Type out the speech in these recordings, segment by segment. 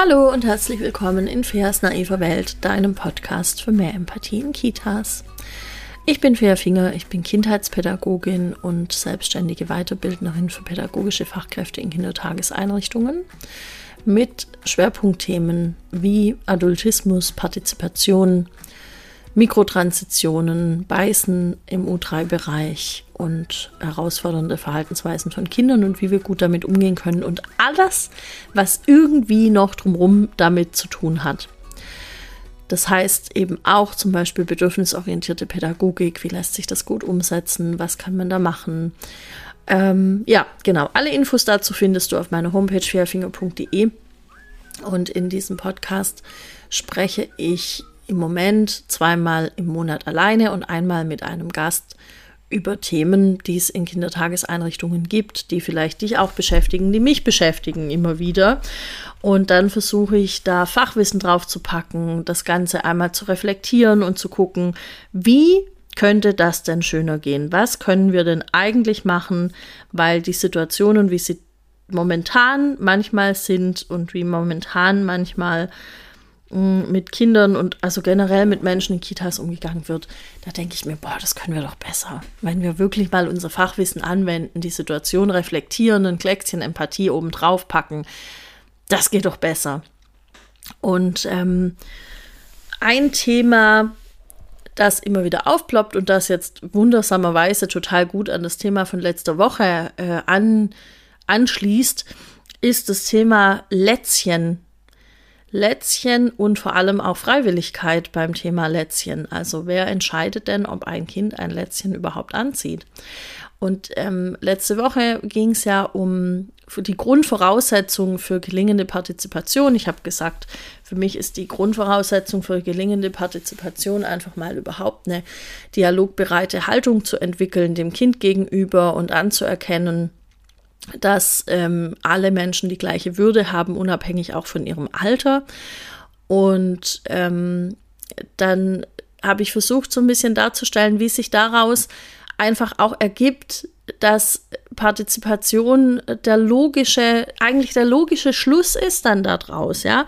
Hallo und herzlich willkommen in Feas naiver Welt, deinem Podcast für mehr Empathie in Kitas. Ich bin Fea Finger, ich bin Kindheitspädagogin und selbstständige Weiterbildnerin für pädagogische Fachkräfte in Kindertageseinrichtungen mit Schwerpunktthemen wie Adultismus, Partizipation, Mikrotransitionen, Beißen im U3-Bereich und herausfordernde Verhaltensweisen von Kindern und wie wir gut damit umgehen können und alles, was irgendwie noch drumherum damit zu tun hat. Das heißt eben auch zum Beispiel bedürfnisorientierte Pädagogik, wie lässt sich das gut umsetzen, was kann man da machen. Genau, alle Infos dazu findest du auf meiner Homepage feafinger.de und in diesem Podcast spreche ich im Moment 2-mal im Monat alleine und einmal mit einem Gast über Themen, die es in Kindertageseinrichtungen gibt, die vielleicht dich auch beschäftigen, die mich beschäftigen immer wieder. Und dann versuche ich da Fachwissen drauf zu packen, das Ganze einmal zu reflektieren und zu gucken, wie könnte das denn schöner gehen? Was können wir denn eigentlich machen, weil die Situationen, wie sie momentan manchmal sind und wie momentan manchmal mit Kindern und also generell mit Menschen in Kitas umgegangen wird, da denke ich mir, das können wir doch besser. Wenn wir wirklich mal unser Fachwissen anwenden, die Situation reflektieren, ein Kläckchen Empathie oben drauf packen, das geht doch besser. Und ein Thema, das immer wieder aufploppt und das jetzt wundersamerweise total gut an das Thema von letzter Woche anschließt, ist das Thema Lätzchen und vor allem auch Freiwilligkeit beim Thema Lätzchen. Also wer entscheidet denn, ob ein Kind ein Lätzchen überhaupt anzieht? Und letzte Woche ging es ja um die Grundvoraussetzungen für gelingende Partizipation. Ich habe gesagt, für mich ist die Grundvoraussetzung für gelingende Partizipation einfach mal überhaupt eine dialogbereite Haltung zu entwickeln, dem Kind gegenüber und anzuerkennen, dass alle Menschen die gleiche Würde haben, unabhängig auch von ihrem Alter. Und dann habe ich versucht, so ein bisschen darzustellen, wie sich daraus einfach auch ergibt, dass Partizipation der logische Schluss ist dann daraus, ja.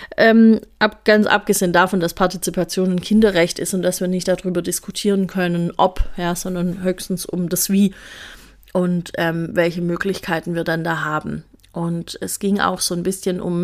Ganz abgesehen davon, dass Partizipation ein Kinderrecht ist und dass wir nicht darüber diskutieren können, ob, ja, sondern höchstens um das Wie und welche Möglichkeiten wir dann da haben. Und es ging auch so ein bisschen um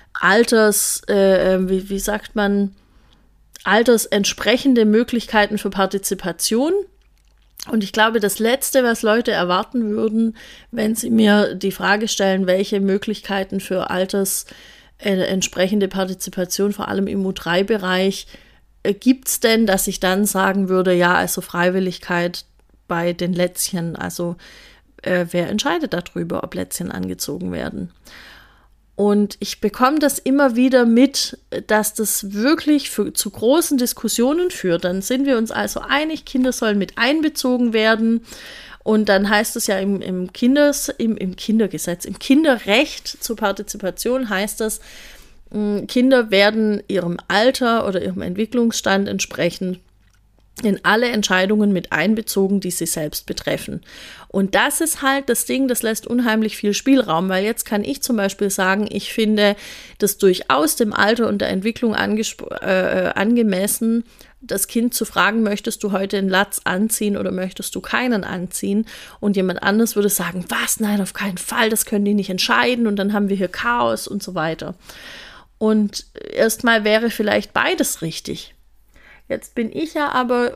altersentsprechende Möglichkeiten für Partizipation. Und ich glaube, das Letzte, was Leute erwarten würden, wenn sie mir die Frage stellen, welche Möglichkeiten für altersentsprechende Partizipation, vor allem im U3-Bereich, gibt es denn, dass ich dann sagen würde, ja, also Freiwilligkeit bei den Lätzchen, also wer entscheidet darüber, ob Lätzchen angezogen werden? Und ich bekomme das immer wieder mit, dass das wirklich zu großen Diskussionen führt. Dann sind wir uns also einig, Kinder sollen mit einbezogen werden. Und dann heißt es ja im Kindergesetz, im Kinderrecht zur Partizipation heißt das, Kinder werden ihrem Alter oder ihrem Entwicklungsstand entsprechend in alle Entscheidungen mit einbezogen, die sie selbst betreffen. Und das ist halt das Ding, das lässt unheimlich viel Spielraum, weil jetzt kann ich zum Beispiel sagen, ich finde das durchaus dem Alter und der Entwicklung angemessen, das Kind zu fragen, möchtest du heute einen Latz anziehen oder möchtest du keinen anziehen? Und jemand anderes würde sagen, was? Nein, auf keinen Fall, das können die nicht entscheiden und dann haben wir hier Chaos und so weiter. Und erstmal wäre vielleicht beides richtig. Jetzt bin ich ja aber,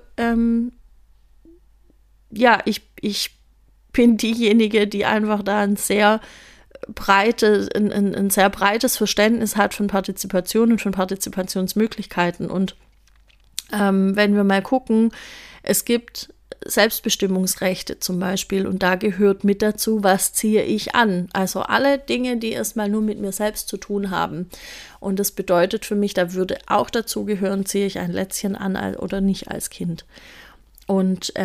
ich bin diejenige, die einfach da ein sehr breites Verständnis hat von Partizipation und von Partizipationsmöglichkeiten. Und wenn wir mal gucken, es gibt Selbstbestimmungsrechte zum Beispiel und da gehört mit dazu, was ziehe ich an. Also alle Dinge, die erstmal nur mit mir selbst zu tun haben. Und das bedeutet für mich, da würde auch dazu gehören, ziehe ich ein Lätzchen an oder nicht als Kind. Und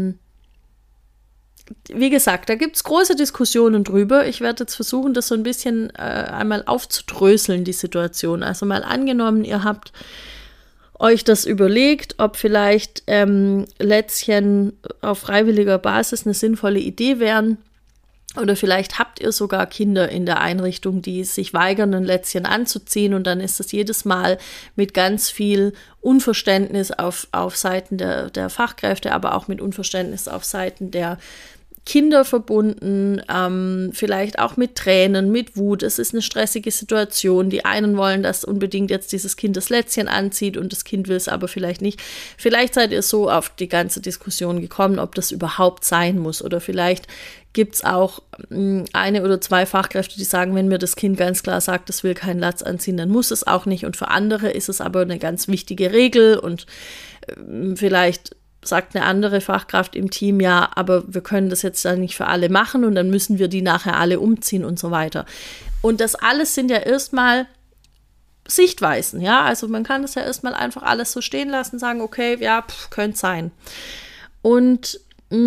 wie gesagt, da gibt es große Diskussionen drüber. Ich werde jetzt versuchen, das so ein bisschen einmal aufzudröseln, die Situation. Also mal angenommen, ihr habt euch das überlegt, ob vielleicht Lätzchen auf freiwilliger Basis eine sinnvolle Idee wären Oder vielleicht habt ihr sogar Kinder in der Einrichtung, die sich weigern, ein Lätzchen anzuziehen, und dann ist das jedes Mal mit ganz viel Unverständnis auf Seiten der Fachkräfte, aber auch mit Unverständnis auf Seiten der Kinder verbunden, vielleicht auch mit Tränen, mit Wut. Es ist eine stressige Situation. Die einen wollen, dass unbedingt jetzt dieses Kind das Lätzchen anzieht und das Kind will es aber vielleicht nicht. Vielleicht seid ihr so auf die ganze Diskussion gekommen, ob das überhaupt sein muss. Oder vielleicht gibt es auch eine oder zwei Fachkräfte, die sagen, wenn mir das Kind ganz klar sagt, es will keinen Latz anziehen, dann muss es auch nicht. Und für andere ist es aber eine ganz wichtige Regel, und vielleicht sagt eine andere Fachkraft im Team, ja, aber wir können das jetzt dann nicht für alle machen und dann müssen wir die nachher alle umziehen und so weiter. Und das alles sind ja erstmal Sichtweisen, ja, also man kann das ja erstmal einfach alles so stehen lassen, sagen, okay, ja, könnte sein. Und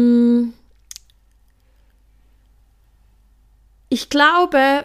ich glaube,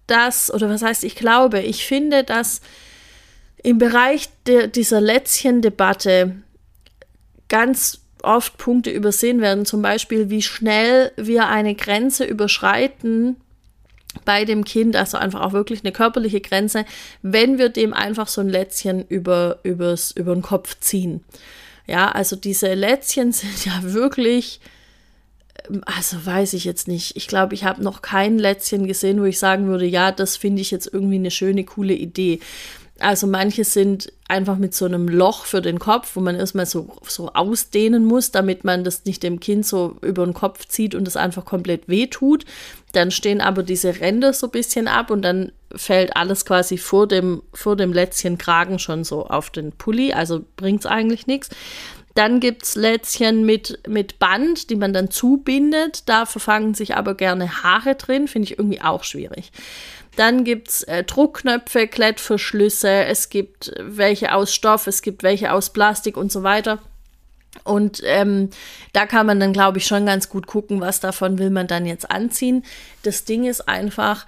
ich finde, dass im Bereich dieser Lätzchen-Debatte ganz oft Punkte übersehen werden, zum Beispiel, wie schnell wir eine Grenze überschreiten bei dem Kind, also einfach auch wirklich eine körperliche Grenze, wenn wir dem einfach so ein Lätzchen über den Kopf ziehen. Ja, also diese Lätzchen sind ja wirklich, also weiß ich jetzt nicht. Ich glaube, ich habe noch kein Lätzchen gesehen, wo ich sagen würde, ja, das finde ich jetzt irgendwie eine schöne, coole Idee. Also manche sind einfach mit so einem Loch für den Kopf, wo man erstmal so ausdehnen muss, damit man das nicht dem Kind so über den Kopf zieht und es einfach komplett wehtut. Dann stehen aber diese Ränder so ein bisschen ab und dann fällt alles quasi vor dem Lätzchenkragen schon so auf den Pulli, also bringt es eigentlich nichts. Dann gibt es Lätzchen mit Band, die man dann zubindet. Da verfangen sich aber gerne Haare drin, finde ich irgendwie auch schwierig. Dann gibt es Druckknöpfe, Klettverschlüsse, es gibt welche aus Stoff, es gibt welche aus Plastik und so weiter. Und da kann man dann, glaube ich, schon ganz gut gucken, was davon will man dann jetzt anziehen. Das Ding ist einfach,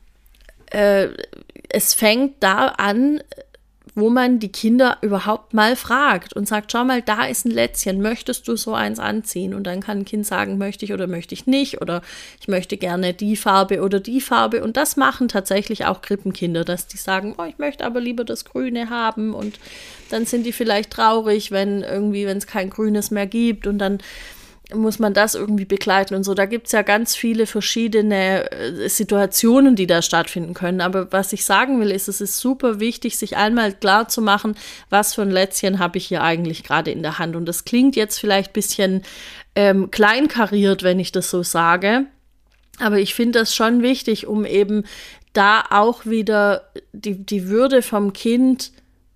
es fängt da an, wo man die Kinder überhaupt mal fragt und sagt, schau mal, da ist ein Lätzchen, möchtest du so eins anziehen? Und dann kann ein Kind sagen, möchte ich oder möchte ich nicht, oder ich möchte gerne die Farbe oder die Farbe. Und das machen tatsächlich auch Krippenkinder, dass die sagen, oh, ich möchte aber lieber das Grüne haben, und dann sind die vielleicht traurig, wenn es kein Grünes mehr gibt, und dann muss man das irgendwie begleiten und so. Da gibt es ja ganz viele verschiedene Situationen, die da stattfinden können. Aber was ich sagen will, ist, es ist super wichtig, sich einmal klar zu machen, was für ein Lätzchen habe ich hier eigentlich gerade in der Hand. Und das klingt jetzt vielleicht ein bisschen kleinkariert, wenn ich das so sage. Aber ich finde das schon wichtig, um eben da auch wieder die Würde vom Kind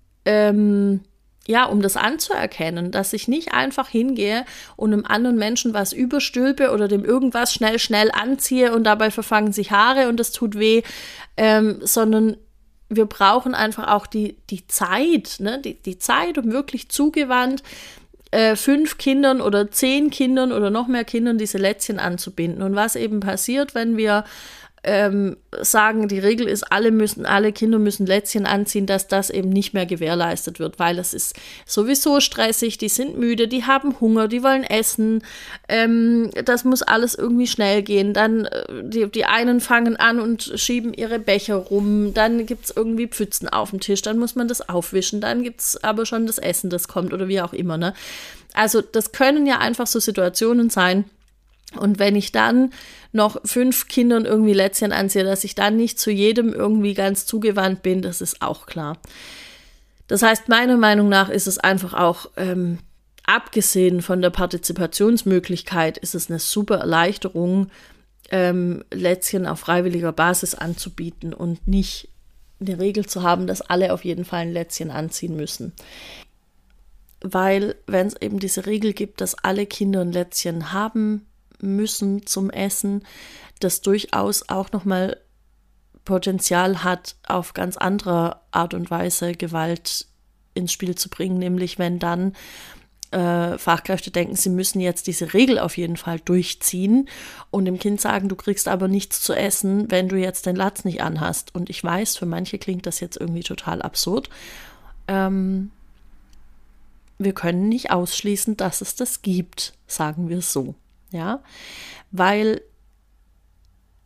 um das anzuerkennen, dass ich nicht einfach hingehe und einem anderen Menschen was überstülpe oder dem irgendwas schnell anziehe und dabei verfangen sich Haare und das tut weh, sondern wir brauchen einfach auch die Zeit, ne? Die Zeit, um wirklich zugewandt 5 Kindern oder 10 Kindern oder noch mehr Kindern diese Lätzchen anzubinden. Und was eben passiert, wenn wir sagen, die Regel ist, alle Kinder müssen Lätzchen anziehen, dass das eben nicht mehr gewährleistet wird, weil es ist sowieso stressig, die sind müde, die haben Hunger, die wollen essen, das muss alles irgendwie schnell gehen, dann die einen fangen an und schieben ihre Becher rum, dann gibt es irgendwie Pfützen auf dem Tisch, dann muss man das aufwischen, dann gibt es aber schon das Essen, das kommt oder wie auch immer, ne? Also das können ja einfach so Situationen sein. Und wenn ich dann noch 5 Kindern irgendwie Lätzchen anziehe, dass ich dann nicht zu jedem irgendwie ganz zugewandt bin, das ist auch klar. Das heißt, meiner Meinung nach ist es einfach auch, abgesehen von der Partizipationsmöglichkeit, ist es eine super Erleichterung, Lätzchen auf freiwilliger Basis anzubieten und nicht eine Regel zu haben, dass alle auf jeden Fall ein Lätzchen anziehen müssen. Weil, wenn es eben diese Regel gibt, dass alle Kinder ein Lätzchen haben müssen zum Essen, das durchaus auch nochmal Potenzial hat, auf ganz andere Art und Weise Gewalt ins Spiel zu bringen, nämlich wenn dann Fachkräfte denken, sie müssen jetzt diese Regel auf jeden Fall durchziehen und dem Kind sagen, du kriegst aber nichts zu essen, wenn du jetzt den Latz nicht anhast. Und ich weiß, für manche klingt das jetzt irgendwie total absurd. Wir können nicht ausschließen, dass es das gibt, sagen wir so. Ja, weil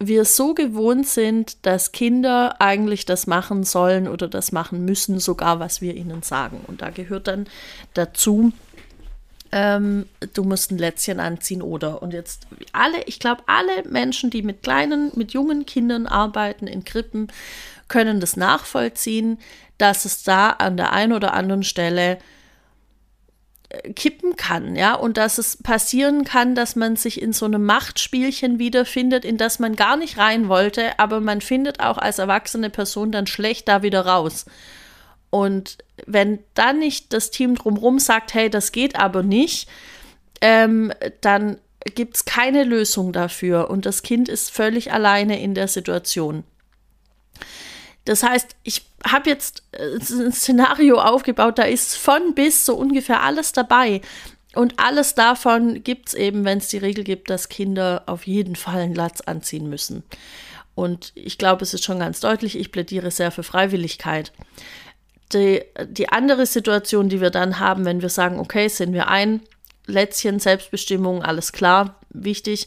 wir so gewohnt sind, dass Kinder eigentlich das machen sollen oder das machen müssen, sogar was wir ihnen sagen. Und da gehört dann dazu, du musst ein Lätzchen anziehen oder. Und jetzt ich glaube, alle Menschen, die mit jungen Kindern arbeiten in Krippen, können das nachvollziehen, dass es da an der einen oder anderen Stelle kippen kann, ja, und dass es passieren kann, dass man sich in so einem Machtspielchen wiederfindet, in das man gar nicht rein wollte, aber man findet auch als erwachsene Person dann schlecht da wieder raus. Und wenn dann nicht das Team drumherum sagt, hey, das geht aber nicht, dann gibt es keine Lösung dafür und das Kind ist völlig alleine in der Situation. Das heißt, ich habe jetzt ein Szenario aufgebaut, da ist von bis so ungefähr alles dabei. Und alles davon gibt es eben, wenn es die Regel gibt, dass Kinder auf jeden Fall einen Latz anziehen müssen. Und ich glaube, es ist schon ganz deutlich, ich plädiere sehr für Freiwilligkeit. Die andere Situation, die wir dann haben, wenn wir sagen, okay, sehen wir ein, Lätzchen, Selbstbestimmung, alles klar, wichtig,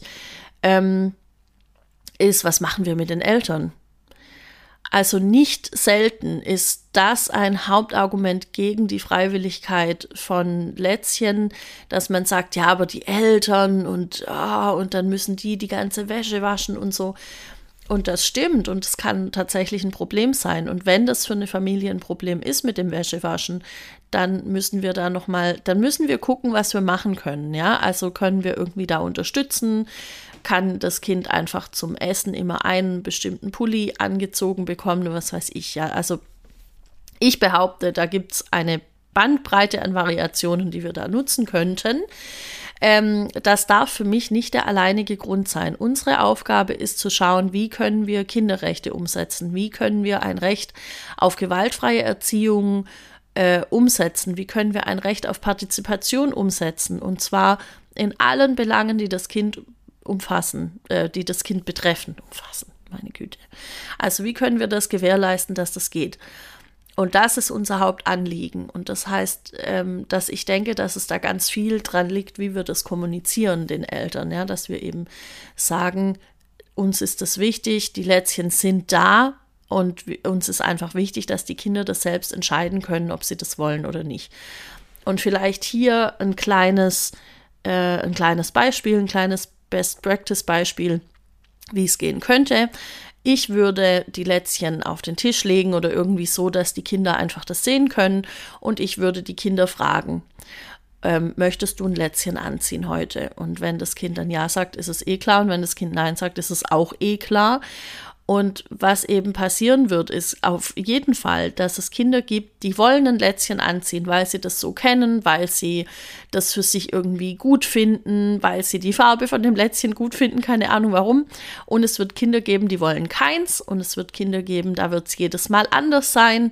ist, was machen wir mit den Eltern? Also nicht selten ist das ein Hauptargument gegen die Freiwilligkeit von Lätzchen, dass man sagt, ja, aber die Eltern und dann müssen die ganze Wäsche waschen und so. Und das stimmt und es kann tatsächlich ein Problem sein. Und wenn das für eine Familie ein Problem ist mit dem Wäschewaschen, dann müssen wir gucken, was wir machen können. Ja, also können wir irgendwie da unterstützen, kann das Kind einfach zum Essen immer einen bestimmten Pulli angezogen bekommen, was weiß ich. Ja, also ich behaupte, da gibt es eine Bandbreite an Variationen, die wir da nutzen könnten. Das darf für mich nicht der alleinige Grund sein. Unsere Aufgabe ist zu schauen, wie können wir Kinderrechte umsetzen, wie können wir ein Recht auf gewaltfreie Erziehung umsetzen, wie können wir ein Recht auf Partizipation umsetzen, und zwar in allen Belangen, die das Kind die das Kind betreffen, meine Güte. Also wie können wir das gewährleisten, dass das geht? Und das ist unser Hauptanliegen. Und das heißt, dass ich denke, dass es da ganz viel dran liegt, wie wir das kommunizieren den Eltern, ja, dass wir eben sagen, uns ist das wichtig, die Lätzchen sind da und uns ist einfach wichtig, dass die Kinder das selbst entscheiden können, ob sie das wollen oder nicht. Und vielleicht hier ein kleines Beispiel, ein kleines Best-Practice-Beispiel, wie es gehen könnte. Ich würde die Lätzchen auf den Tisch legen oder irgendwie so, dass die Kinder einfach das sehen können, und ich würde die Kinder fragen, möchtest du ein Lätzchen anziehen heute? Und wenn das Kind dann ja sagt, ist es eh klar, und wenn das Kind nein sagt, ist es auch eh klar. Und was eben passieren wird, ist auf jeden Fall, dass es Kinder gibt, die wollen ein Lätzchen anziehen, weil sie das so kennen, weil sie das für sich irgendwie gut finden, weil sie die Farbe von dem Lätzchen gut finden, keine Ahnung warum. Und es wird Kinder geben, die wollen keins, und es wird Kinder geben, da wird es jedes Mal anders sein.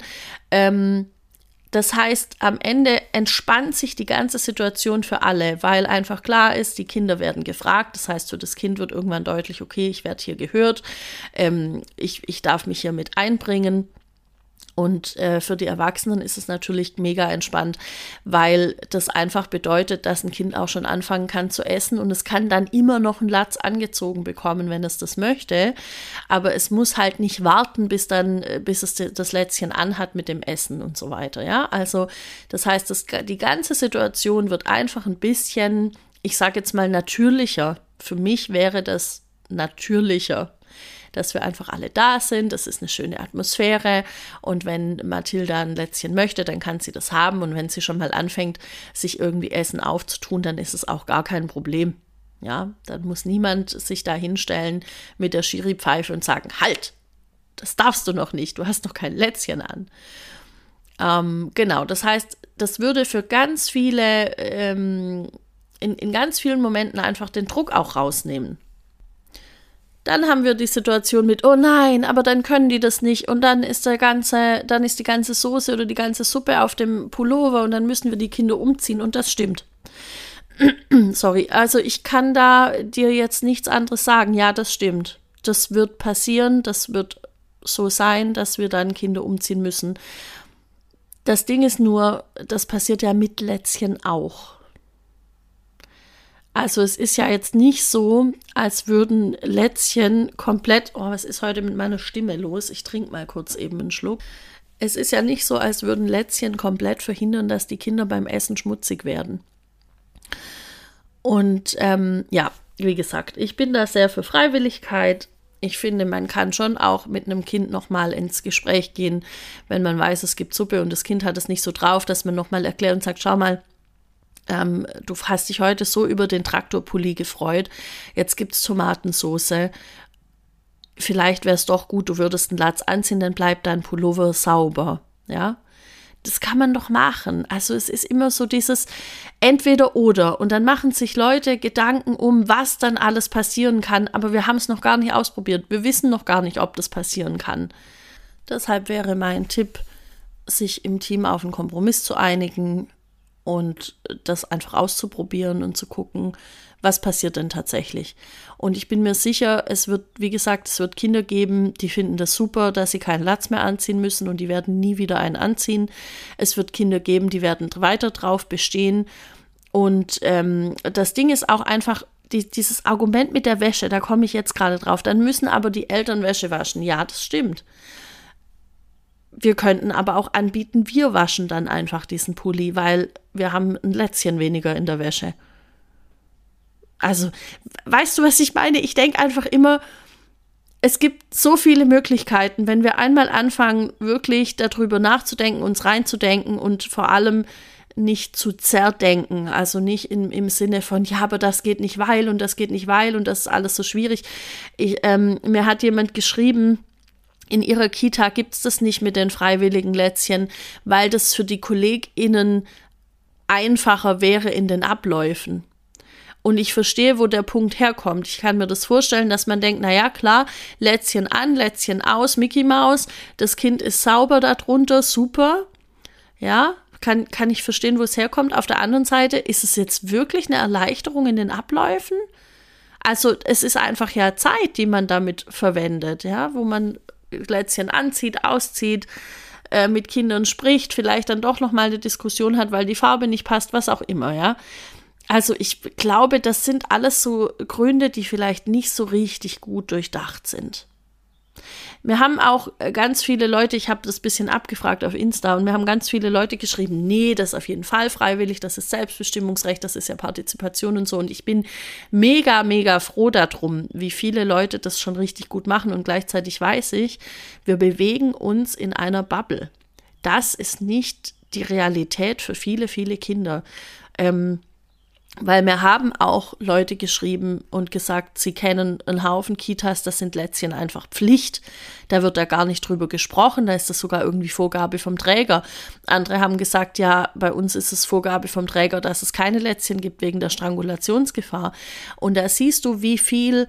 Das heißt, am Ende entspannt sich die ganze Situation für alle, weil einfach klar ist, die Kinder werden gefragt. Das heißt, für das Kind wird irgendwann deutlich, okay, ich werde hier gehört, ich darf mich hier mit einbringen. Und für die Erwachsenen ist es natürlich mega entspannt, weil das einfach bedeutet, dass ein Kind auch schon anfangen kann zu essen, und es kann dann immer noch einen Latz angezogen bekommen, wenn es das möchte. Aber es muss halt nicht warten, bis es das Lätzchen anhat mit dem Essen und so weiter. Ja, also das heißt, die ganze Situation wird einfach ein bisschen, ich sage jetzt mal, natürlicher. Für mich wäre das natürlicher, dass wir einfach alle da sind, das ist eine schöne Atmosphäre, und wenn Mathilda ein Lätzchen möchte, dann kann sie das haben, und wenn sie schon mal anfängt, sich irgendwie Essen aufzutun, dann ist es auch gar kein Problem. Ja, dann muss niemand sich da hinstellen mit der Schiri-Pfeife und sagen, halt, das darfst du noch nicht, du hast noch kein Lätzchen an. Genau, das heißt, das würde für ganz viele, in ganz vielen Momenten einfach den Druck auch rausnehmen. Dann haben wir die Situation mit, oh nein, aber dann können die das nicht, und dann ist die ganze Soße oder die ganze Suppe auf dem Pullover, und dann müssen wir die Kinder umziehen, und das stimmt. Sorry, also ich kann da dir jetzt nichts anderes sagen. Ja, das stimmt. Das wird passieren, das wird so sein, dass wir dann Kinder umziehen müssen. Das Ding ist nur, das passiert ja mit Lätzchen auch. Also es ist ja jetzt nicht so, als würden Lätzchen komplett, was ist heute mit meiner Stimme los? Ich trinke mal kurz eben einen Schluck. Es ist ja nicht so, als würden Lätzchen komplett verhindern, dass die Kinder beim Essen schmutzig werden. Und wie gesagt, ich bin da sehr für Freiwilligkeit. Ich finde, man kann schon auch mit einem Kind nochmal ins Gespräch gehen, wenn man weiß, es gibt Suppe und das Kind hat es nicht so drauf, dass man nochmal erklärt und sagt, schau mal, du hast dich heute so über den Traktorpulli gefreut, jetzt gibt es Tomatensoße. Vielleicht wäre es doch gut, du würdest einen Latz anziehen, dann bleibt dein Pullover sauber, ja. Das kann man doch machen. Also es ist immer so dieses Entweder-Oder. Und dann machen sich Leute Gedanken um, was dann alles passieren kann. Aber wir haben es noch gar nicht ausprobiert. Wir wissen noch gar nicht, ob das passieren kann. Deshalb wäre mein Tipp, sich im Team auf einen Kompromiss zu einigen und das einfach auszuprobieren und zu gucken, was passiert denn tatsächlich. Und ich bin mir sicher, es wird Kinder geben, die finden das super, dass sie keinen Latz mehr anziehen müssen und die werden nie wieder einen anziehen. Es wird Kinder geben, die werden weiter drauf bestehen. Und das Ding ist auch einfach, dieses Argument mit der Wäsche, da komme ich jetzt gerade drauf, dann müssen aber die Eltern Wäsche waschen. Ja, das stimmt. Wir könnten aber auch anbieten, wir waschen dann einfach diesen Pulli, weil wir haben ein Lätzchen weniger in der Wäsche. Also, weißt du, was ich meine? Ich denke einfach immer, es gibt so viele Möglichkeiten, wenn wir einmal anfangen, wirklich darüber nachzudenken, uns reinzudenken und vor allem nicht zu zerdenken, also nicht im Sinne von, ja, aber das geht nicht, weil und das geht nicht, weil und das ist alles so schwierig. Mir hat jemand geschrieben, in ihrer Kita gibt es das nicht mit den freiwilligen Lätzchen, weil das für die KollegInnen einfacher wäre in den Abläufen. Und ich verstehe, wo der Punkt herkommt. Ich kann mir das vorstellen, dass man denkt, naja, klar, Lätzchen an, Lätzchen aus, Mickey Maus, das Kind ist sauber darunter, super. Ja, kann ich verstehen, wo es herkommt. Auf der anderen Seite, ist es jetzt wirklich eine Erleichterung in den Abläufen? Also es ist einfach ja Zeit, die man damit verwendet, ja, wo man Lätzchen anzieht, auszieht, mit Kindern spricht, vielleicht dann doch nochmal eine Diskussion hat, weil die Farbe nicht passt, was auch immer, ja. Also ich glaube, das sind alles so Gründe, die vielleicht nicht so richtig gut durchdacht sind. Mir haben auch ganz viele Leute, ich habe das ein bisschen abgefragt auf Insta und mir haben ganz viele Leute geschrieben, nee, das ist auf jeden Fall freiwillig, das ist Selbstbestimmungsrecht, das ist ja Partizipation und so. Und ich bin mega, mega froh darum, wie viele Leute das schon richtig gut machen. Und gleichzeitig weiß ich, wir bewegen uns in einer Bubble. Das ist nicht die Realität für viele, viele Kinder. Weil mir haben auch Leute geschrieben und gesagt, sie kennen einen Haufen Kitas, das sind Lätzchen einfach Pflicht. Da wird da gar nicht drüber gesprochen, da ist das sogar irgendwie Vorgabe vom Träger. Andere haben gesagt, ja, bei uns ist es Vorgabe vom Träger, dass es keine Lätzchen gibt wegen der Strangulationsgefahr. Und da siehst du, wie viel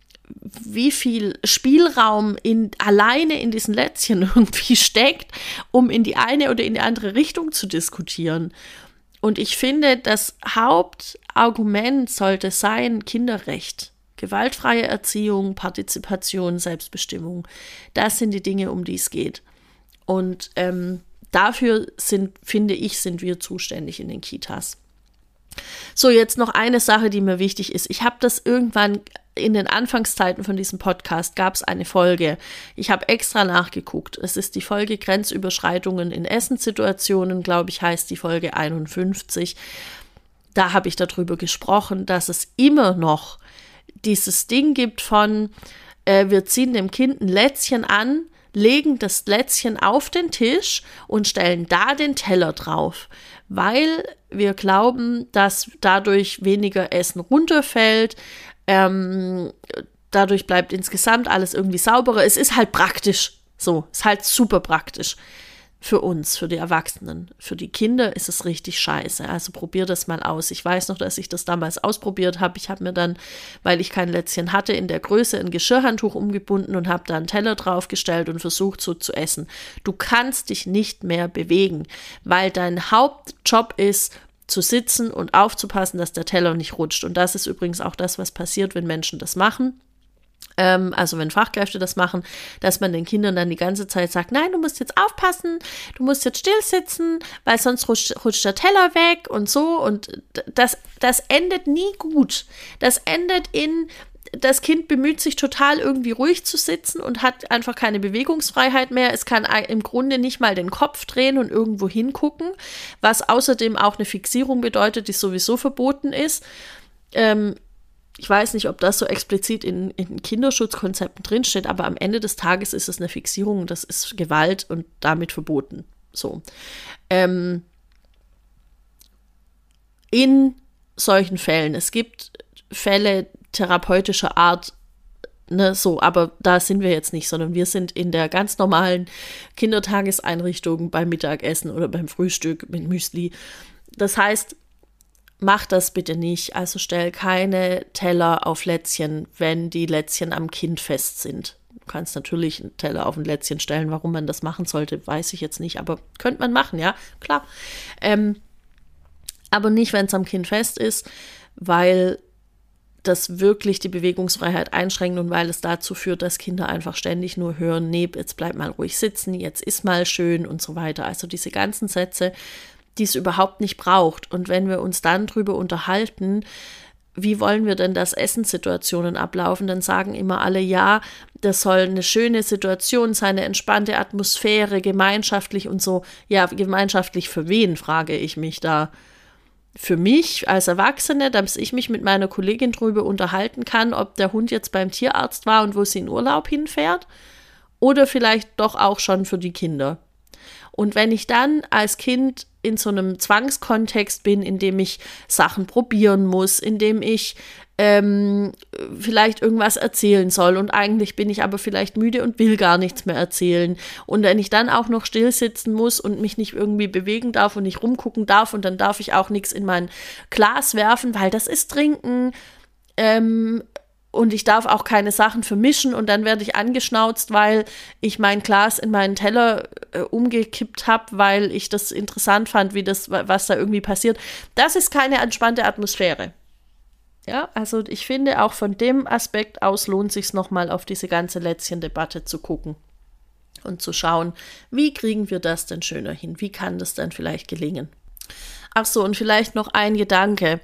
Spielraum alleine in diesen Lätzchen irgendwie steckt, um in die eine oder in die andere Richtung zu diskutieren. Und ich finde, das Hauptargument sollte sein Kinderrecht. Gewaltfreie Erziehung, Partizipation, Selbstbestimmung. Das sind die Dinge, um die es geht. Und dafür sind wir zuständig in den Kitas. So, jetzt noch eine Sache, die mir wichtig ist. Ich habe das irgendwann in den Anfangszeiten von diesem Podcast gab es eine Folge. Ich habe extra nachgeguckt. Es ist die Folge Grenzüberschreitungen in Essenssituationen, glaube ich, heißt die Folge 51. Da habe ich darüber gesprochen, dass es immer noch dieses Ding gibt von, wir ziehen dem Kind ein Lätzchen an, legen das Lätzchen auf den Tisch und stellen da den Teller drauf, weil wir glauben, dass dadurch weniger Essen runterfällt, dadurch bleibt insgesamt alles irgendwie sauberer. Es ist halt praktisch, so, ist halt super praktisch für uns, für die Erwachsenen. Für die Kinder ist es richtig scheiße, also probier das mal aus. Ich weiß noch, dass ich das damals ausprobiert habe. Ich habe mir dann, weil ich kein Lätzchen hatte, in der Größe ein Geschirrhandtuch umgebunden und habe da einen Teller draufgestellt und versucht, so zu essen. Du kannst dich nicht mehr bewegen, weil dein Hauptjob ist, zu sitzen und aufzupassen, dass der Teller nicht rutscht. Und das ist übrigens auch das, was passiert, wenn Menschen das machen. Also wenn Fachkräfte das machen, dass man den Kindern dann die ganze Zeit sagt, nein, du musst jetzt aufpassen, du musst jetzt still sitzen, weil sonst rutscht der Teller weg und so. Und das endet nie gut. Das endet das Kind bemüht sich total irgendwie ruhig zu sitzen und hat einfach keine Bewegungsfreiheit mehr. Es kann im Grunde nicht mal den Kopf drehen und irgendwo hingucken, was außerdem auch eine Fixierung bedeutet, die sowieso verboten ist. Ich weiß nicht, ob das so explizit in Kinderschutzkonzepten drinsteht, aber am Ende des Tages ist es eine Fixierung, das ist Gewalt und damit verboten. So. In solchen Fällen, es gibt Fälle therapeutischer Art, ne, so, aber da sind wir jetzt nicht, sondern wir sind in der ganz normalen Kindertageseinrichtung beim Mittagessen oder beim Frühstück mit Müsli. Das heißt, mach das bitte nicht. Also stell keine Teller auf Lätzchen, wenn die Lätzchen am Kind fest sind. Du kannst natürlich einen Teller auf ein Lätzchen stellen. Warum man das machen sollte, weiß ich jetzt nicht. Aber könnte man machen, ja, klar. Aber nicht, wenn es am Kind fest ist, weil das wirklich die Bewegungsfreiheit einschränkt und weil es dazu führt, dass Kinder einfach ständig nur hören, nee, jetzt bleib mal ruhig sitzen, jetzt ist mal schön und so weiter. Also diese ganzen Sätze, die es überhaupt nicht braucht. Und wenn wir uns dann drüber unterhalten, wie wollen wir denn, dass Essenssituationen ablaufen, dann sagen immer alle, ja, das soll eine schöne Situation sein, eine entspannte Atmosphäre, gemeinschaftlich und so. Ja, gemeinschaftlich für wen, frage ich mich da. Für mich als Erwachsene, dass ich mich mit meiner Kollegin drüber unterhalten kann, ob der Hund jetzt beim Tierarzt war und wo sie in Urlaub hinfährt, oder vielleicht doch auch schon für die Kinder. Und wenn ich dann als Kind in so einem Zwangskontext bin, in dem ich Sachen probieren muss, in dem ich vielleicht irgendwas erzählen soll und eigentlich bin ich aber vielleicht müde und will gar nichts mehr erzählen. Und wenn ich dann auch noch still sitzen muss und mich nicht irgendwie bewegen darf und nicht rumgucken darf und dann darf ich auch nichts in mein Glas werfen, weil das ist Trinken, und ich darf auch keine Sachen vermischen und dann werde ich angeschnauzt, weil ich mein Glas in meinen Teller umgekippt habe, weil ich das interessant fand, was da irgendwie passiert. Das ist keine entspannte Atmosphäre. Ja, also ich finde, auch von dem Aspekt aus lohnt es sich nochmal auf diese ganze Lätzchen-Debatte zu gucken und zu schauen, wie kriegen wir das denn schöner hin? Wie kann das denn vielleicht gelingen? Ach so, und vielleicht noch ein Gedanke.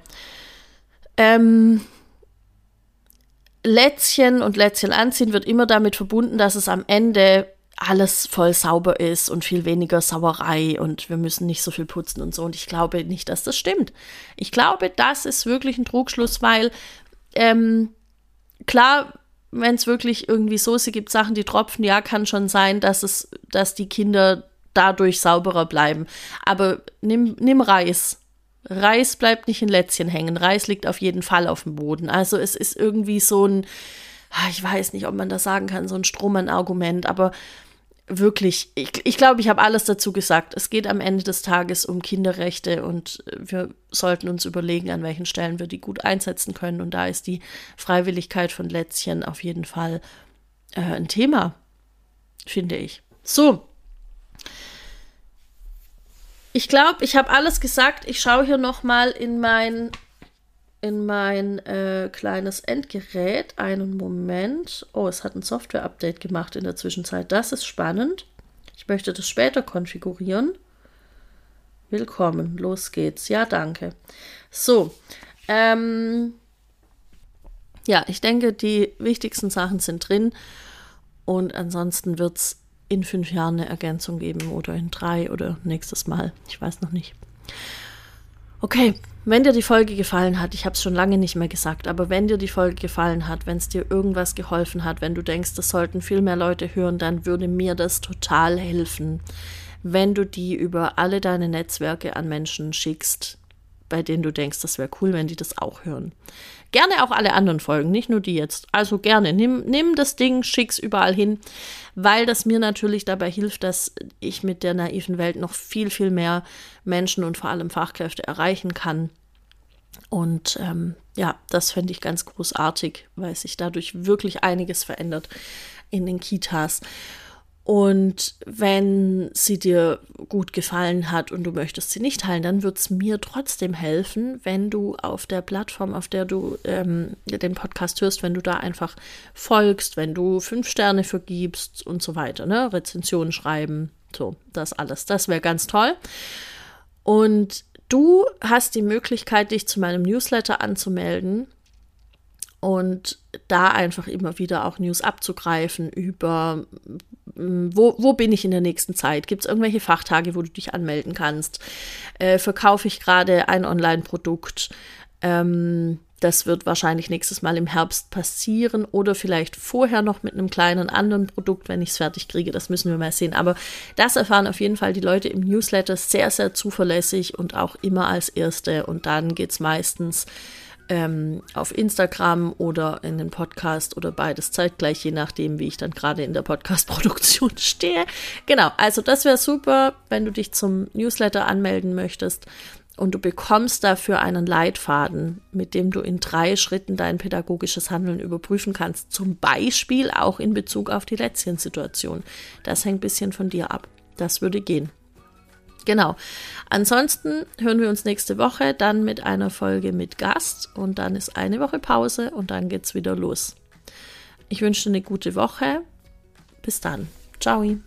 Lätzchen und Lätzchen anziehen wird immer damit verbunden, dass es am Ende alles voll sauber ist und viel weniger Sauerei und wir müssen nicht so viel putzen und so. Und ich glaube nicht, dass das stimmt. Ich glaube, das ist wirklich ein Trugschluss, weil klar, wenn es wirklich irgendwie Soße gibt, Sachen, die tropfen, ja, kann schon sein, dass die Kinder dadurch sauberer bleiben. Aber nimm Reis. Reis bleibt nicht in Lätzchen hängen. Reis liegt auf jeden Fall auf dem Boden. Also es ist irgendwie so ein, ich weiß nicht, ob man das sagen kann, so ein Strohmann-Argument, aber wirklich, ich glaube, ich habe alles dazu gesagt. Es geht am Ende des Tages um Kinderrechte und wir sollten uns überlegen, an welchen Stellen wir die gut einsetzen können. Und da ist die Freiwilligkeit von Lätzchen auf jeden Fall ein Thema, finde ich. So. Ich glaube, ich habe alles gesagt. Ich schaue hier nochmal in mein kleines Endgerät. Einen Moment. Oh, es hat ein Software-Update gemacht in der Zwischenzeit. Das ist spannend. Ich möchte das später konfigurieren. Willkommen. Los geht's. Ja, danke. So. Ja, ich denke, die wichtigsten Sachen sind drin. Und ansonsten wird es in 5 Jahren eine Ergänzung geben oder in 3 oder nächstes Mal. Ich weiß noch nicht. Okay, wenn dir die Folge gefallen hat, ich habe es schon lange nicht mehr gesagt, aber wenn dir die Folge gefallen hat, wenn es dir irgendwas geholfen hat, wenn du denkst, das sollten viel mehr Leute hören, dann würde mir das total helfen, wenn du die über alle deine Netzwerke an Menschen schickst, bei denen du denkst, das wäre cool, wenn die das auch hören. Gerne auch alle anderen Folgen, nicht nur die jetzt. Also gerne, nimm das Ding, schick's überall hin, weil das mir natürlich dabei hilft, dass ich mit der naiven Welt noch viel, viel mehr Menschen und vor allem Fachkräfte erreichen kann. Und ja, das fände ich ganz großartig, weil sich dadurch wirklich einiges verändert in den Kitas. Und wenn sie dir gut gefallen hat und du möchtest sie nicht teilen, dann wird es mir trotzdem helfen, wenn du auf der Plattform, auf der du den Podcast hörst, wenn du da einfach folgst, wenn du 5 Sterne vergibst und so weiter, ne? Rezensionen schreiben, so, das alles. Das wäre ganz toll. Und du hast die Möglichkeit, dich zu meinem Newsletter anzumelden und da einfach immer wieder auch News abzugreifen über, wo bin ich in der nächsten Zeit? Gibt es irgendwelche Fachtage, wo du dich anmelden kannst? Verkaufe ich gerade ein Online-Produkt? Das wird wahrscheinlich nächstes Mal im Herbst passieren oder vielleicht vorher noch mit einem kleinen anderen Produkt, wenn ich es fertig kriege. Das müssen wir mal sehen. Aber das erfahren auf jeden Fall die Leute im Newsletter sehr, sehr zuverlässig und auch immer als Erste. Und dann geht es meistens auf Instagram oder in den Podcast oder beides zeitgleich, je nachdem, wie ich dann gerade in der Podcast-Produktion stehe. Genau, also das wäre super, wenn du dich zum Newsletter anmelden möchtest und du bekommst dafür einen Leitfaden, mit dem du in 3 Schritten dein pädagogisches Handeln überprüfen kannst, zum Beispiel auch in Bezug auf die Lätzchen-Situation. Das hängt ein bisschen von dir ab. Das würde gehen. Genau. Ansonsten hören wir uns nächste Woche dann mit einer Folge mit Gast und dann ist eine Woche Pause und dann geht's wieder los. Ich wünsche dir eine gute Woche. Bis dann. Ciao.